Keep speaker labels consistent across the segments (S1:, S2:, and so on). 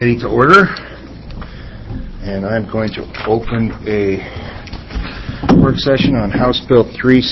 S1: Ready to order, and I'm going to open a work session on House Bill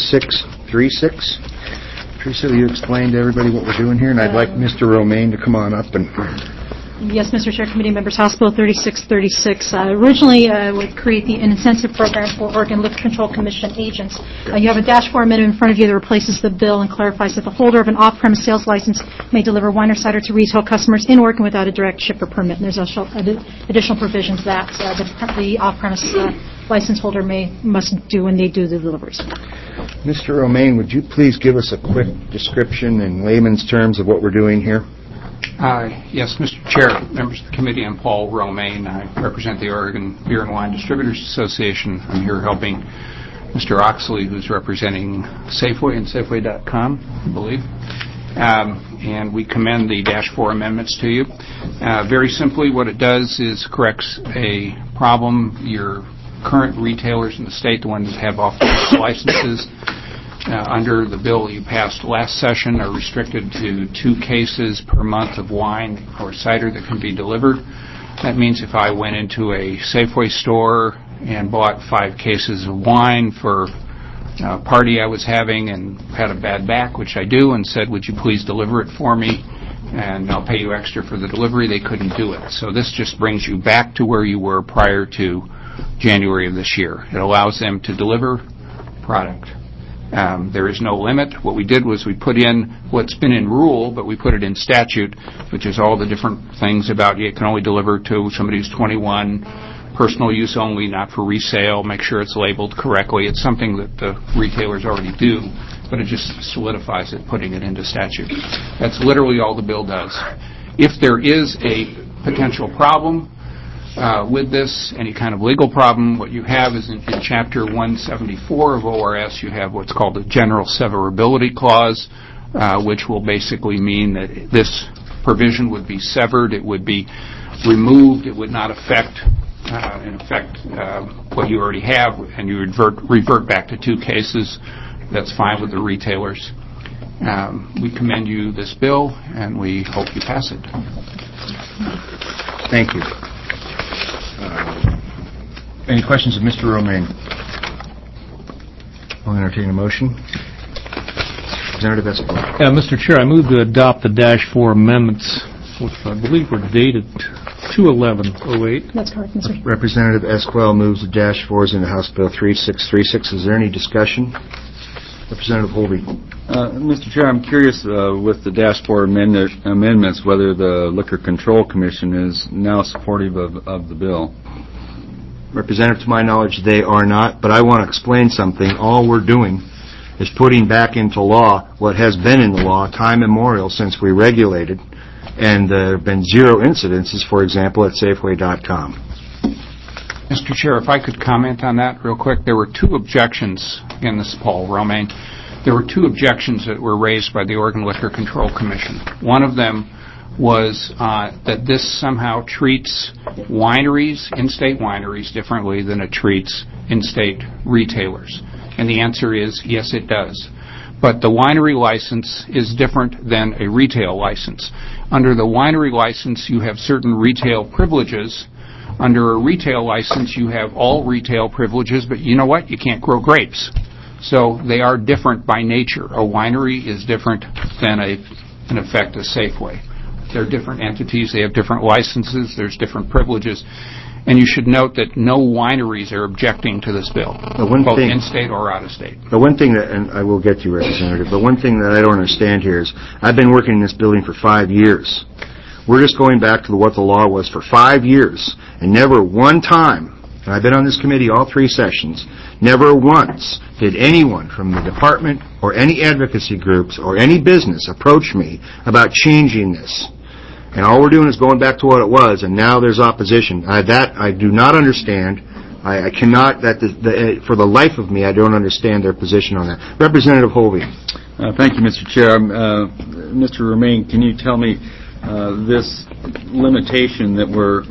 S1: 3636. Teresa, will you explain to everybody what we're doing here? And I'd like Mr. Romaine to come on up and...
S2: Yes, Mr. Chair, committee members, House Bill 3636 originally would create an incentive program for Oregon Liquor Control Commission agents. You have a dashboard amendment in front of you that replaces the bill and clarifies that the holder of an off-premise sales license may deliver wine or cider to retail customers in Oregon without a direct shipper permit. And there's also additional provisions that the off-premise license holder must do when they do the deliveries.
S1: Mr. Romaine, would you please give us a quick description in layman's terms of what we're doing here?
S3: Yes, Mr. Chair, members of the committee, I'm Paul Romaine. I represent the Oregon Beer and Wine Distributors Association. I'm here helping Mr. Oxley, who's representing Safeway and Safeway.com, I believe. And we commend the Dash 4 amendments to you. Very simply, what it does is corrects a problem. Your current retailers in the state, the ones that have off-premise licenses, under the bill you passed last session, are restricted to 2 cases per month of wine or cider that can be delivered. That means if I went into a Safeway store and bought 5 cases of wine for a party I was having and had a bad back, which I do, and said, would you please deliver it for me and I'll pay you extra for the delivery, they couldn't do it. So this just brings you back to where you were prior to January of this year. It allows them to deliver product. There is no limit. What we did was we put in what's been in rule, but we put it in statute, which is all the different things about you can only deliver to somebody who's 21, personal use only, not for resale, make sure it's labeled correctly. It's something that the retailers already do, but it just solidifies it, putting it into statute. That's literally all the bill does. If there is a potential problem with this, any kind of legal problem, what you have is in Chapter 174 of ORS, you have what's called the General Severability Clause, which will basically mean that this provision would be severed, it would be removed, it would not affect, what you already have, and you revert back to 2 cases. That's fine with the retailers. We commend you this bill, and we hope you pass it.
S1: Thank you. Any questions of Mr. Romaine? I'll entertain a motion. Representative Esquivel.
S4: Mr. Chair, I move to adopt the Dash 4 amendments, which I believe were dated 2/11/08.
S2: That's correct, Mr.
S1: Representative Esquivel moves the Dash 4s into House Bill 3636. Is there any discussion? Representative Holby.
S5: Mr. Chair, I'm curious with the Dash 4 amendments whether the Liquor Control Commission is now supportive of the bill.
S1: Representative, to my knowledge, they are not, but I want to explain something. All we're doing is putting back into law what has been in the law time immemorial since we regulated, and there have been 0 incidences, for example, at Safeway.com.
S3: Mr. Chair, if I could comment on that real quick. There were 2 objections, again, this is Paul Romaine. There were 2 objections that were raised by the Oregon Liquor Control Commission. One of them was that this somehow treats wineries, in-state wineries, differently than it treats in-state retailers. And the answer is, yes, it does. But the winery license is different than a retail license. Under the winery license, you have certain retail privileges. Under a retail license, you have all retail privileges, but you know what? You can't grow grapes. So they are different by nature. A winery is different than, in effect, a Safeway. They're different entities. They have different licenses. There's different privileges. And you should note that no wineries are objecting to this bill, both in-state or out-of-state.
S1: The one thing that, and I will get to you, Representative, the one thing that I don't understand here is I've been working in this building for 5 years. We're just going back to what the law was for 5 years, and never one time, and I've been on this committee all 3 sessions, never once did anyone from the department or any advocacy groups or any business approach me about changing this. And all we're doing is going back to what it was, and now there's opposition. That I do not understand. I cannot, for the life of me, I don't understand their position on that. Representative Holby.
S5: Thank you, Mr. Chair. Mr. Romaine, can you tell me this limitation that we're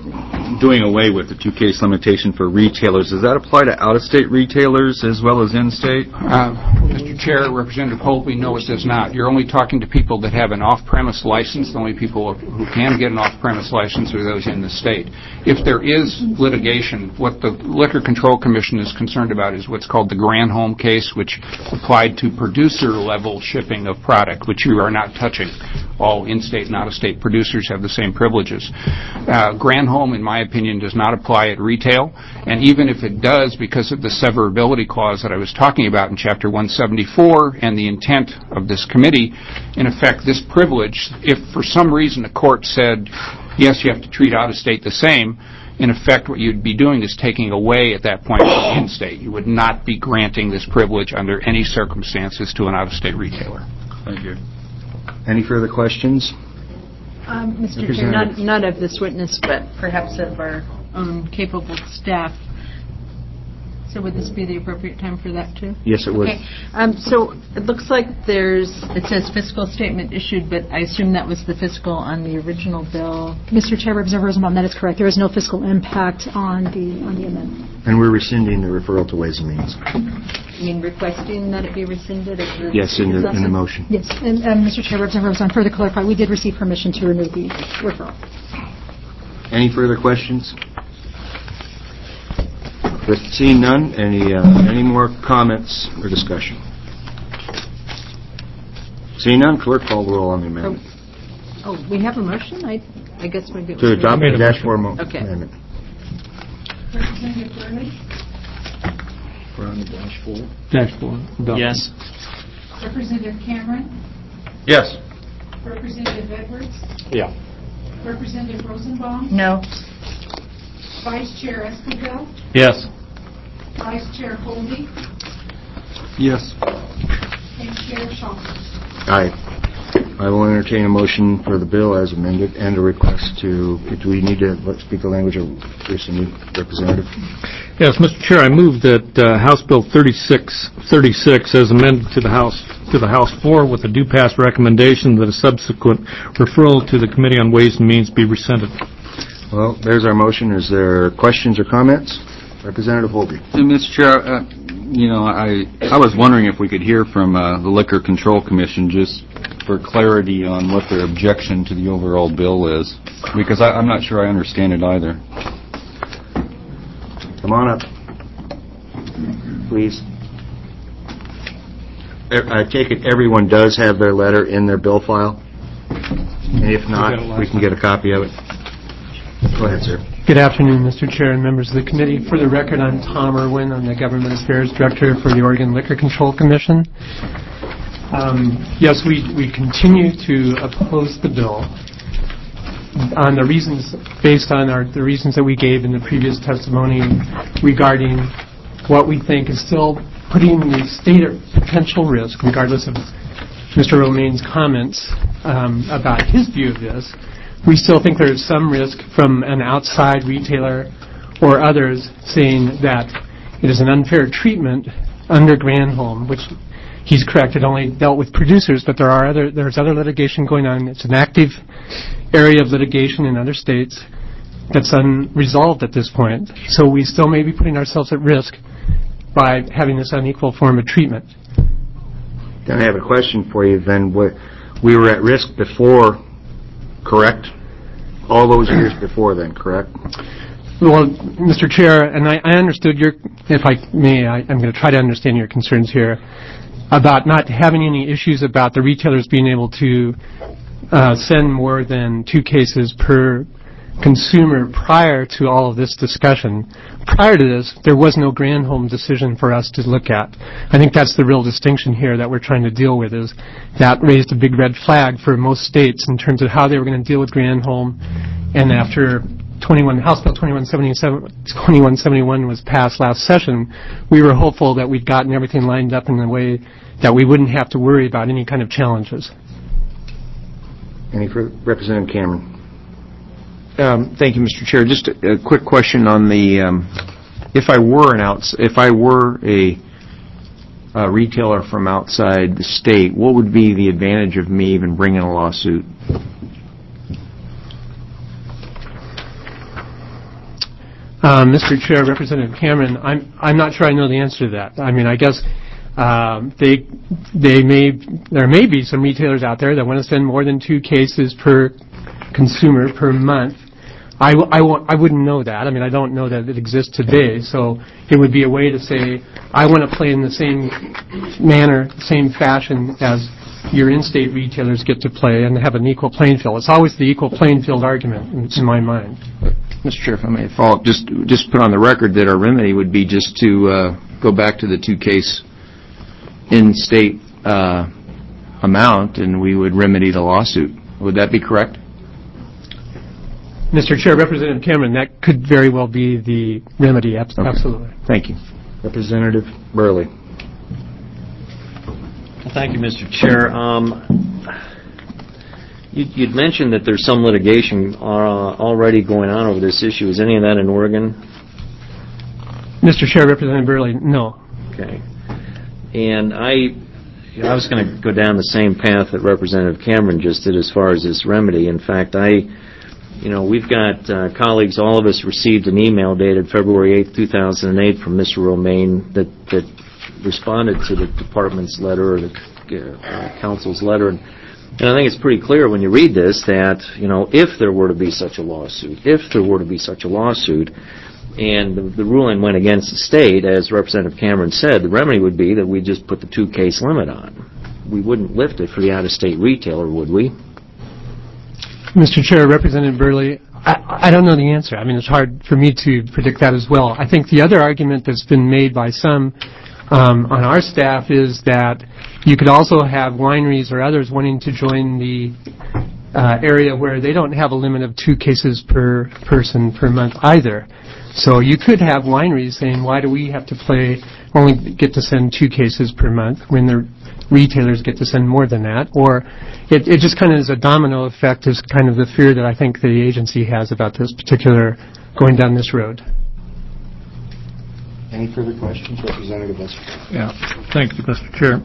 S5: doing away with the 2-case limitation for retailers. Does that apply to out-of-state retailers as well as in-state?
S3: Mr. Chair, Representative Holtby, no, it does not. You're only talking to people that have an off-premise license. The only people who can get an off-premise license are those in the state. If there is litigation, what the Liquor Control Commission is concerned about is what's called the Granholm case, which applied to producer-level shipping of product, which you are not touching. All in-state and out-of-state producers have the same privileges. Granholm, in my opinion, does not apply at retail, and even if it does, because of the severability clause that I was talking about in Chapter 174 and the intent of this committee, in effect, this privilege, if for some reason a court said, yes, you have to treat out-of-state the same, in effect, what you'd be doing is taking away at that point from in-state. You would not be granting this privilege under any circumstances to an out-of-state retailer.
S5: Thank you.
S1: Any further questions?
S6: Mr. Chair, not of this witness, but perhaps of our own capable staff. So would this be the appropriate time for that, too?
S1: Yes, it would.
S6: Okay. So it looks like it says fiscal statement issued, but I assume that was the fiscal on the original bill.
S2: Mr. Chair, Representative Rosenbaum, that is correct. There is no fiscal impact on the amendment.
S1: And we're rescinding the referral to Ways and Means.
S6: You mean requesting that it be rescinded?
S1: Yes, in the motion.
S2: Yes, and Mr. Chair, Representative Rosenbaum, further clarify, we did receive permission to remove the referral.
S1: Any further questions? With seeing none, any more comments or discussion? Seeing none, clerk call the roll on the amendment.
S6: Oh, we have a motion? I guess maybe it was...
S1: To adopt the Dash 4
S6: Okay.
S1: amendment.
S2: Representative Burley?
S1: We're on the Dash 4.
S4: Dash 4.
S7: Yes.
S2: Representative Cameron?
S5: Yes.
S2: Representative Edwards?
S7: Yeah.
S2: Representative Rosenbaum?
S6: No.
S2: Vice Chair Esquivel?
S4: Yes.
S2: Vice Chair Holby?
S5: Yes.
S2: And Chair Schomburg?
S1: Aye. I will entertain a motion for the bill as amended and a request to, do we need to speak the language of this new representative?
S4: Yes, Mr. Chair, I move that House Bill 3636 as amended to the House floor with a due pass recommendation that a subsequent referral to the Committee on Ways and Means be rescinded.
S1: Well, there's our motion. Is there questions or comments? Representative Holby.
S5: Mr. Chair, I was wondering if we could hear from the Liquor Control Commission just for clarity on what their objection to the overall bill is, because I'm not sure I understand it either.
S1: Come on up, please. I take it everyone does have their letter in their bill file? And if not, we can get a copy of it. Go ahead, sir.
S8: Good afternoon, Mr. Chair and members of the committee. For the record, I'm Tom Irwin. I'm the Government Affairs Director for the Oregon Liquor Control Commission. Yes, we continue to oppose the bill on the reasons, based on the reasons that we gave in the previous testimony regarding what we think is still putting the state at potential risk, regardless of Mr. Romaine's comments about his view of this. We still think there is some risk from an outside retailer or others saying that it is an unfair treatment under Granholm, which he's correct, it only dealt with producers, but there's other litigation going on. It's an active area of litigation in other states that's unresolved at this point. So we still may be putting ourselves at risk by having this unequal form of treatment.
S1: Then I have a question for you then. We were at risk before, correct? All those years before then, correct?
S8: Well, Mr. Chair, and I understood if I may, I'm going to try to understand your concerns here about not having any issues about the retailers being able to send more than 2 cases per consumer prior to all of this discussion. Prior to this, there was no Granholm decision for us to look at. I think that's the real distinction here that we're trying to deal with, is that raised a big red flag for most states in terms of how they were going to deal with Granholm. And after House Bill 2171 was passed last session, we were hopeful that we'd gotten everything lined up in a way that we wouldn't have to worry about any kind of challenges.
S1: Any further? Representative Cameron.
S7: Thank you, Mr. Chair. Just a quick question on the if I were a retailer from outside the state, what would be the advantage of me even bringing a lawsuit?
S8: Mr. Chair, Representative Cameron, I'm not sure I know the answer to that. I mean, I guess there may be some retailers out there that want to send more than 2 cases per consumer per month. I wouldn't know that. I mean, I don't know that it exists today. So it would be a way to say, I want to play in the same manner, same fashion as your in-state retailers get to play and have an equal playing field. It's always the equal playing field argument in my mind.
S7: Mr. Chair, if I may follow up, just put on the record that our remedy would be just to go back to the 2-case in-state amount, and we would remedy the lawsuit. Would that be correct?
S8: Mr. Chair, Representative Cameron, that could very well be the remedy. Absolutely.
S7: Thank you.
S1: Representative Burley.
S9: Thank you, Mr. Chair. You'd mentioned that there's some litigation already going on over this issue. Is any of that in Oregon?
S8: Mr. Chair, Representative Burley, no.
S9: Okay. And I was going to go down the same path that Representative Cameron just did as far as this remedy. In fact, we've got colleagues, all of us received an email dated February 8, 2008 from Mr. Romaine that responded to the department's letter or the council's letter. And I think it's pretty clear when you read this that, if there were to be such a lawsuit, and the ruling went against the state, as Representative Cameron said, the remedy would be that we just put the 2-case limit on. We wouldn't lift it for the out-of-state retailer, would we?
S8: Mr. Chair, Representative Burley, I don't know the answer. I mean, it's hard for me to predict that as well. I think the other argument that's been made by some on our staff is that you could also have wineries or others wanting to join the area where they don't have a limit of 2 cases per person per month either. So you could have wineries saying, why do we have to only get to send 2 cases per month when the retailers get to send more than that? Or it just kind of is a domino effect, is kind of the fear that I think the agency has about this particular, going down this road.
S1: Any further questions, Representative Esposito?
S4: Yeah, thank you, Mr. Chair.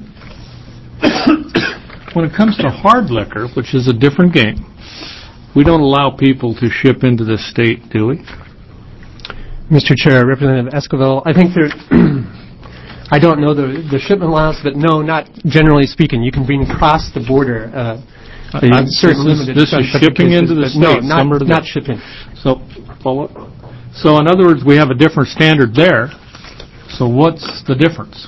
S4: When it comes to hard liquor, which is a different game, we don't allow people to ship into this state, do we?
S8: Mr. Chair, Representative Esquivel, I think I don't know the shipment laws, but no, not generally speaking. You can bring across the border certain limited.
S4: This is shipping into the state.
S8: No, not shipping.
S4: So, follow up. So, in other words, we have a different standard there. So, what's the difference?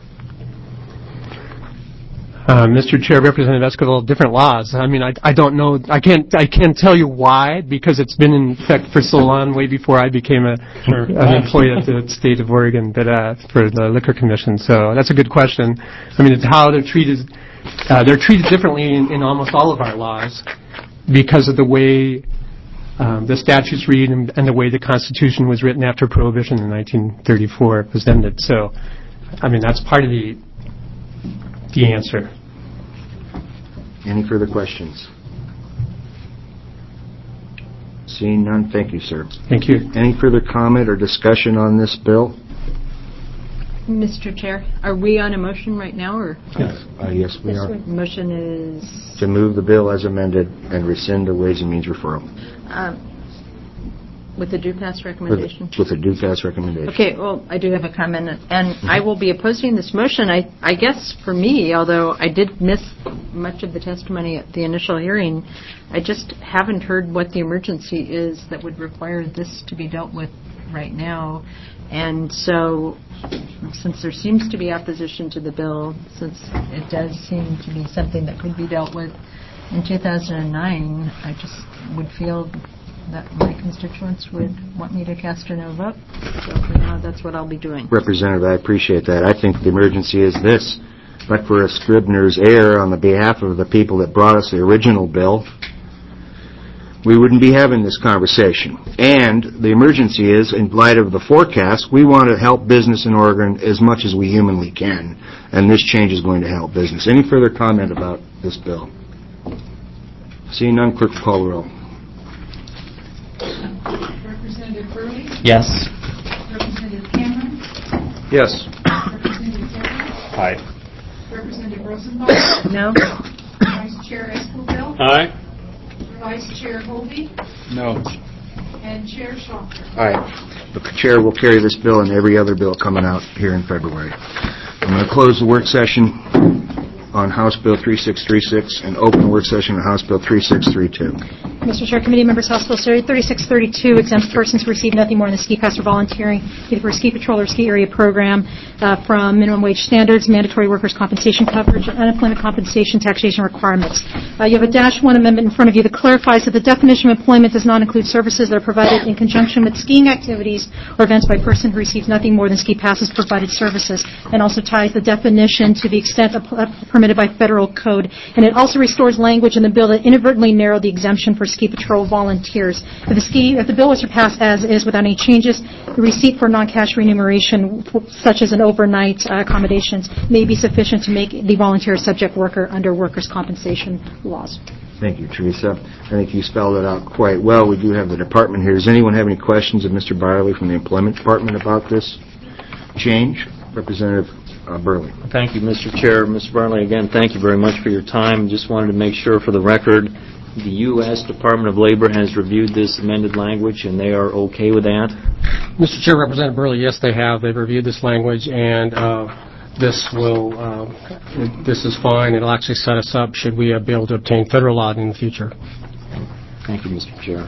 S8: Mr. Chair, Representative Esquivel, different laws. I mean, I don't know. I can't tell you why, because it's been in effect for so long, way before I became an employee at the state of Oregon, but for the Liquor Commission. So that's a good question. I mean, it's how they're treated. They're treated differently in almost all of our laws because of the way the statutes read and the way the Constitution was written after Prohibition in 1934 was ended. So, I mean, that's part of the answer.
S1: Any further questions? Seeing none, thank you, sir.
S8: Thank you.
S1: Any further comment or discussion on this bill?
S6: Mr. Chair, are we on a motion right now, or?
S1: Yes. Yes, we are.
S6: Motion is?
S1: To move the bill as amended and rescind the Ways and Means referral.
S6: With the due pass recommendation?
S1: With the due pass recommendation.
S6: Okay, well, I do have a comment, and I will be opposing this motion. I guess for me, although I did miss much of the testimony at the initial hearing, I just haven't heard what the emergency is that would require this to be dealt with right now. And so, since there seems to be opposition to the bill, since it does seem to be something that could be dealt with in 2009, I just would feel that my constituents would want me to cast a no vote. So for now, that's what I'll be doing.
S1: Representative, I appreciate that. I think the emergency is this. But for a Scribner's error on the behalf of the people that brought us the original bill, we wouldn't be having this conversation. And the emergency is, in light of the forecast, we want to help business in Oregon as much as we humanly can. And this change is going to help business. Any further comment about this bill? Seeing none, clerk will call the roll.
S10: Representative Burley?
S9: Yes.
S10: Representative Cameron?
S7: Yes.
S10: Representative Zerler?
S9: Aye.
S10: Representative Rosenbaum?
S6: No?
S10: Vice Chair Esquivel?
S4: Aye.
S10: Vice Chair Hovey?
S5: No.
S10: and Chair Schoffer.
S1: All right. The chair will carry this bill and every other bill coming out here in February. I'm going to close the work session on House Bill 3636 and open the work session on House Bill 3632.
S2: Mr. Chair, committee members, House Bill 3632 exempts persons who receive nothing more than a ski pass or volunteering, either for a ski patrol or ski area program, from minimum wage standards, mandatory workers' compensation coverage, and unemployment compensation taxation requirements. You have a -1 amendment in front of you that clarifies that the definition of employment does not include services that are provided in conjunction with skiing activities or events by a person who receives nothing more than ski passes provided services, and also ties the definition to the extent permitted by federal code. And it also restores language in the bill that inadvertently narrowed the exemption for ski patrol volunteers. If the bill was passed as is without any changes, the receipt for non-cash remuneration, such as an overnight accommodations, may be sufficient to make the volunteer a subject worker under workers' compensation laws.
S1: Thank you, Teresa. I think you spelled it out quite well. We do have the department here. Does anyone have any questions of Mr. Byerly from the Employment Department about this change? Representative Burley.
S9: Thank you, Mr. Chair. Mr. Bartley, again, thank you very much for your time. Just wanted to make sure for the record the U.S. Department of Labor has reviewed this amended language, and they are okay with that?
S11: Mr. Chair, Representative Burley, yes, they have. They've reviewed this language, and this is fine. It'll actually set us up should we be able to obtain federal law in the future.
S9: Thank you, Mr. Chair.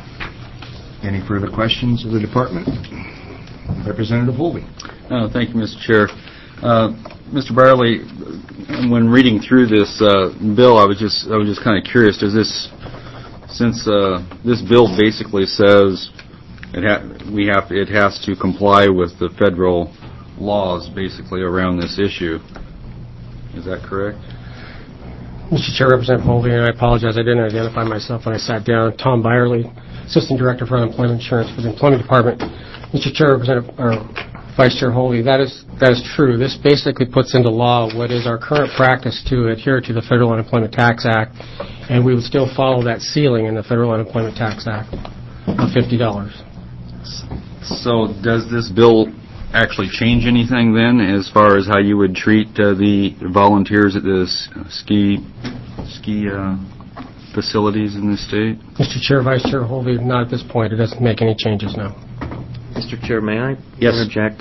S1: Any further questions of the department? Representative Holby.
S5: Thank you, Mr. Chair. Mr. Byerly, when reading through this bill, I was just kind of curious. Since this bill basically says it has to comply with the federal laws basically around this issue, is that correct?
S11: Mr. Chair, Representative Holby, and I apologize, I didn't identify myself when I sat down. Tom Byerly, Assistant Director for Unemployment Insurance for the Employment Department. Mr. Chair, Vice Chair Holby, that is true. This basically puts into law what is our current practice to adhere to the Federal Unemployment Tax Act, and we would still follow that ceiling in the Federal Unemployment Tax Act of $50.
S5: So does this bill actually change anything then as far as how you would treat the volunteers at the ski facilities in the state?
S11: Mr. Chair, Vice Chair Holby, not at this point. It doesn't make any changes now.
S9: Mr. Chair, may I interject?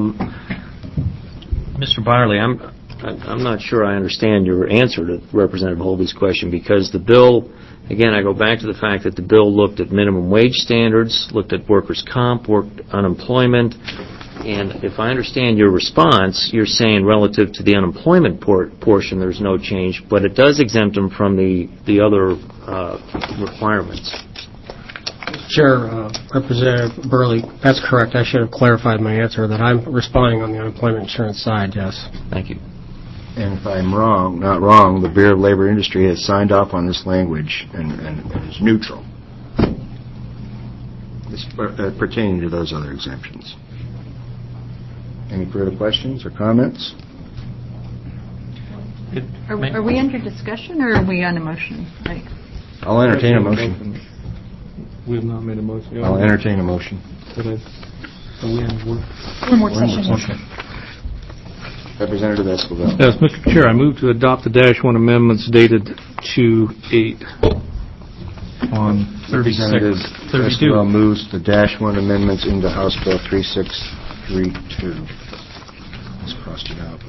S9: Mr. Byerly, I'm not sure I understand your answer to Representative Holby's question, because the bill, again, I go back to the fact that the bill looked at minimum wage standards, looked at workers' comp, worked unemployment, and if I understand your response, you're saying relative to the unemployment portion there's no change, but it does exempt them from the other requirements.
S11: Chair, Representative Burley, that's correct. I should have clarified my answer that I'm responding on the unemployment insurance side, yes.
S9: Thank you.
S1: And if I'm not wrong, the Bureau of Labor Industry has signed off on this language and is neutral. It's pertaining to those other exemptions. Any further questions or comments?
S6: Are we under discussion or are we on a motion?
S1: I'll entertain a motion.
S4: We have not made a motion.
S1: I'll entertain a motion.
S2: One more session.
S1: Representative Escobar.
S4: Yes, Mr. Chair, I move to adopt the -1 amendments dated 2/8 on 3632.
S1: Escobar moves the -1 amendments into House Bill 3632. Let's cross it out.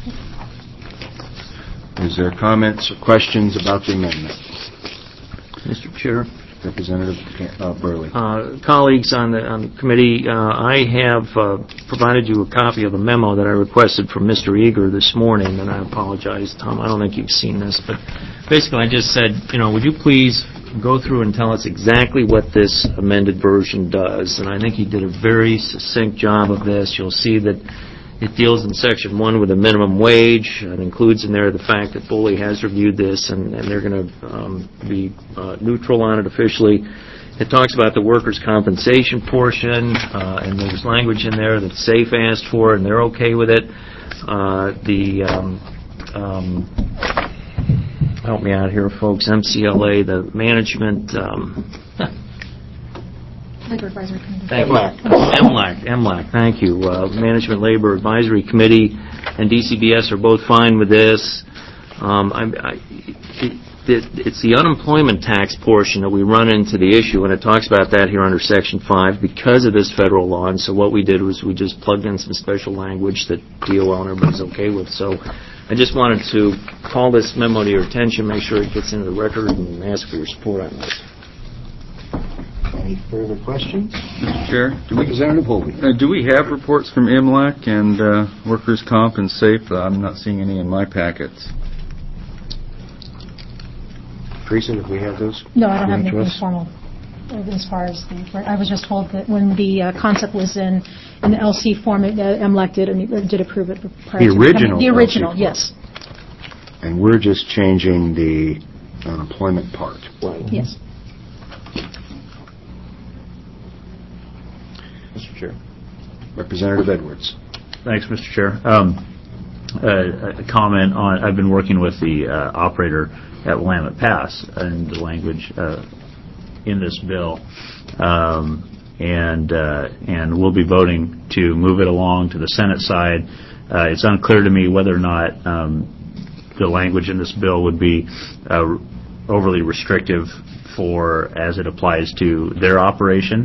S1: Is there comments or questions about the amendment?
S9: Mr. Chair.
S1: Representative Burley.
S9: Colleagues on the committee, I have provided you a copy of a memo that I requested from Mr. Eager this morning, and I apologize, Tom, I don't think you've seen this, but basically I just said, would you please go through and tell us exactly what this amended version does, and I think he did a very succinct job of this. You'll see that it deals in Section 1 with a minimum wage. It includes in there the fact that Foley has reviewed this, and they're going to be neutral on it officially. It talks about the workers' compensation portion, and there's language in there that SAFE asked for, and they're okay with it. Help me out here, folks. MCLA, the management...
S2: Labor Advisory Committee.
S9: MLAC, thank you. Management Labor Advisory Committee and DCBS are both fine with this. it's the unemployment tax portion that we run into the issue, and it talks about that here under Section 5 because of this federal law. And so what we did was we just plugged in some special language that DOL and everybody's okay with. So I just wanted to call this memo to your attention, make sure it gets into the record, and ask for your support on this.
S1: Any further questions?
S5: Mr. Chair,
S1: Representative Holby.
S5: do we have reports from MLAC and Workers' Comp and SAFE? I'm not seeing any in my packets.
S1: Teresa, if we have those?
S2: No, I don't have
S1: given to
S2: anything
S1: us?
S2: formal as far as I was just told that when the concept was in the LC form, MLAC did approve it prior
S1: The
S2: to
S1: original
S2: The original,
S1: LC form.
S2: yes.
S1: And we're just changing the unemployment part.
S2: Yes.
S5: Mr. Chair.
S1: Representative Edwards.
S12: Thanks, Mr. Chair. A comment on, I've been working with the operator at Willamette Pass and the language in this bill, and we'll be voting to move it along to the Senate side. It's unclear to me whether or not the language in this bill would be overly restrictive for as it applies to their operation.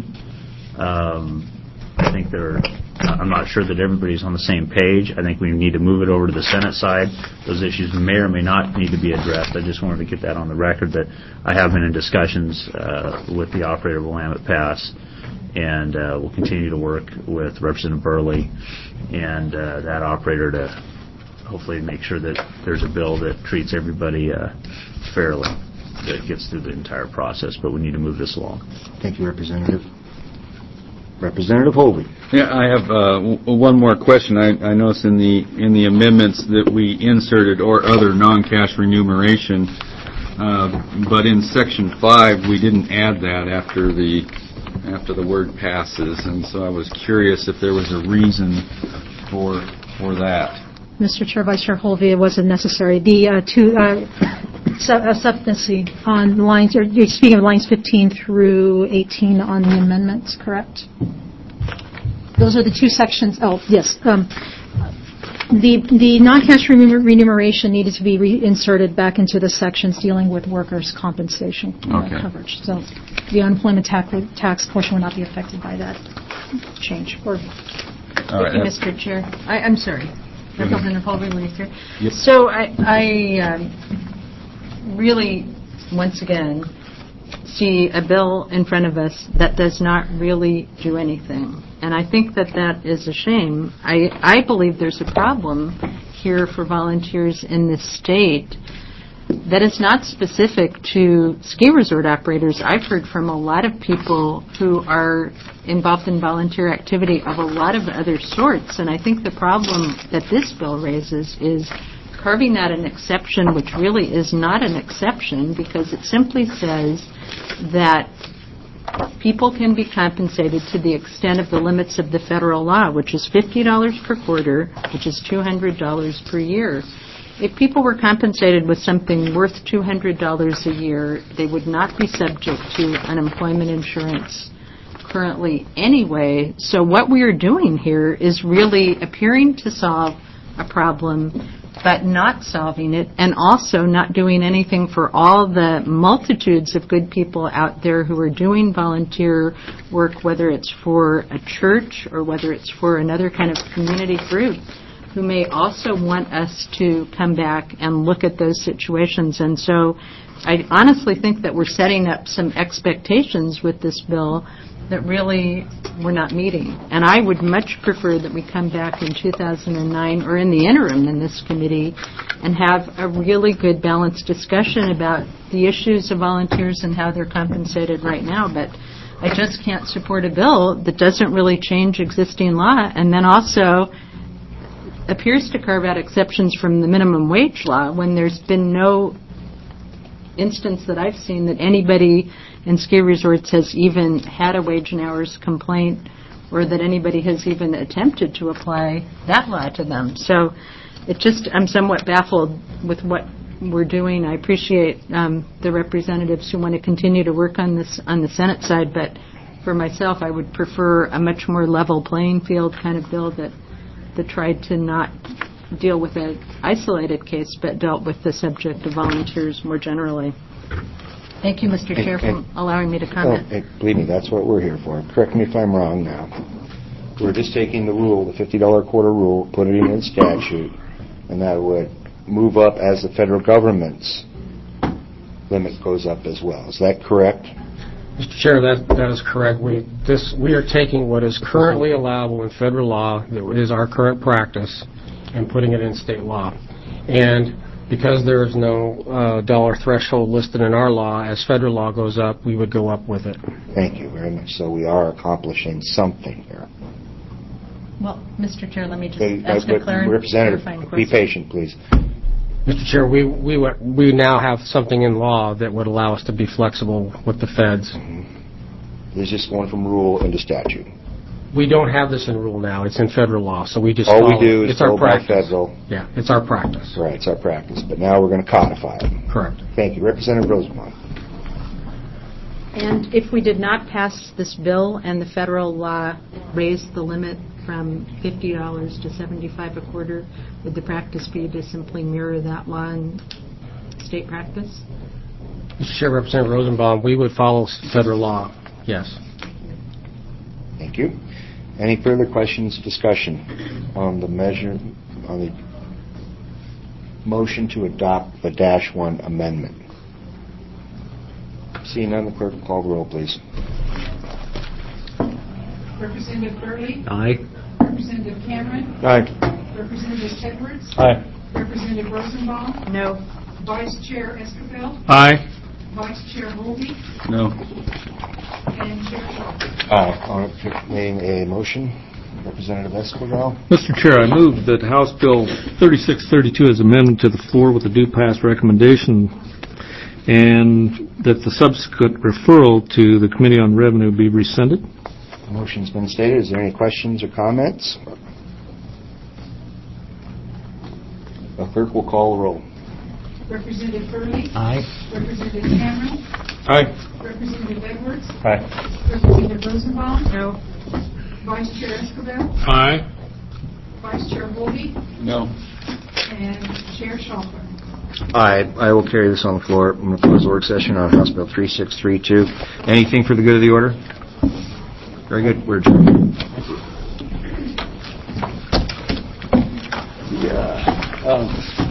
S12: I think I'm not sure that everybody's on the same page. I think we need to move it over to the Senate side. Those issues may or may not need to be addressed. I just wanted to get that on the record that I have been in discussions with the operator of Willamette Pass, and we'll continue to work with Representative Burley and that operator to hopefully make sure that there's a bill that treats everybody fairly, that gets through the entire process. But we need to move this along.
S1: Thank you, Representative. Representative Holby.
S5: Yeah, I have one more question. I noticed in the amendments that we inserted or other non-cash remuneration, but in Section 5 we didn't add that after the word passes, and so I was curious if there was a reason for that.
S2: Mr. Chair, Vice Chair Holby, it wasn't necessary. The substancy on lines, you're speaking of lines 15 through 18 on the amendments, correct? Those are the two sections. Oh, yes. The non-cash remuneration needed to be reinserted back into the sections dealing with workers' compensation coverage. So the unemployment tax portion will not be affected by that change.
S6: Thank you, Mr. Chair. I'm sorry. Representative Holby, were you here? Yep. So I really, once again, see a bill in front of us that does not really do anything. And I think that is a shame. I believe there's a problem here for volunteers in this state that is not specific to ski resort operators. I've heard from a lot of people who are involved in volunteer activity of a lot of other sorts. And I think the problem that this bill raises is carving out an exception, which really is not an exception, because it simply says that people can be compensated to the extent of the limits of the federal law, which is $50 per quarter, which is $200 per year. If people were compensated with something worth $200 a year, they would not be subject to unemployment insurance currently anyway. So what we are doing here is really appearing to solve a problem, but not solving it, and also not doing anything for all the multitudes of good people out there who are doing volunteer work, whether it's for a church or whether it's for another kind of community group, who may also want us to come back and look at those situations. And so I honestly think that we're setting up some expectations with this bill that really we're not meeting. And I would much prefer that we come back in 2009 or in the interim in this committee and have a really good balanced discussion about the issues of volunteers and how they're compensated right now. But I just can't support a bill that doesn't really change existing law and then also appears to carve out exceptions from the minimum wage law when there's been no instance that I've seen that anybody in ski resorts has even had a wage and hours complaint or that anybody has even attempted to apply that law to them. So I'm somewhat baffled with what we're doing. I appreciate the representatives who want to continue to work on this on the Senate side, but for myself, I would prefer a much more level playing field kind of bill that tried to not deal with an isolated case, but dealt with the subject of volunteers more generally. Thank you, Mr. Chair, for allowing me to comment.
S1: Believe me, that's what we're here for. Correct me if I'm wrong now. We're just taking the rule, the $50 quarter rule, put it in the statute, and that would move up as the federal government's limit goes up as well. Is that correct?
S11: Mr. Chair, that is correct. We are taking what is currently allowable in federal law, that is our current practice, and putting it in state law. And because there is no dollar threshold listed in our law, as federal law goes up, we would go up with it.
S1: Thank you very much. So we are accomplishing something here.
S6: Well, Mr. Chair, let me just ask a
S1: Representative,
S6: clarifying question.
S1: be patient, please.
S11: Mr. Chair, we now have something in law that would allow us to be flexible with the feds.
S1: This is just going from rule into statute.
S11: We don't have this in rule now. It's in federal law, so we just
S1: All
S11: follow
S1: we do
S11: it.
S1: is go by federal.
S11: Yeah, it's our practice.
S1: Right, it's our practice. But now we're going to codify it.
S11: Correct.
S1: Thank you. Representative Rosenbaum.
S6: And if we did not pass this bill and the federal law raised the limit from $50 to $75 a quarter, would the practice be to simply mirror that law in state practice?
S11: Mr. Chair, Representative Rosenbaum, we would follow federal law, yes.
S1: Thank you. Any further questions, discussion on the measure, on the motion to adopt the -1 amendment? Seeing none, the clerk will call the roll, please.
S10: Representative Burley?
S12: Aye.
S10: Representative Cameron?
S1: Aye.
S10: Representative Edwards?
S7: Aye.
S10: Representative Rosenbaum?
S6: No.
S10: Vice Chair Escabel?
S4: Aye.
S10: Vice Chair Holby?
S5: No.
S10: And Chair Schultz?
S1: Aye. On making a motion, Representative Escobar.
S4: Mr. Chair, I move that House Bill 3632 is amended to the floor with a due pass recommendation, and that the subsequent referral to the Committee on Revenue be rescinded.
S1: The motion's been stated. Is there any questions or comments? The clerk will call the roll.
S10: Representative Burley?
S12: Aye.
S10: Representative Cameron?
S7: Aye.
S10: Representative Edwards?
S7: Aye.
S10: Representative Rosenbaum?
S6: No.
S10: Vice Chair Escabel?
S4: Aye.
S10: Vice Chair Holby?
S5: No.
S10: And Chair Schultz?
S1: Aye. I will carry this on the floor. I'm going to close the work session on House Bill 3632. Anything for the good of the order? Very good. We're adjourned. Yeah.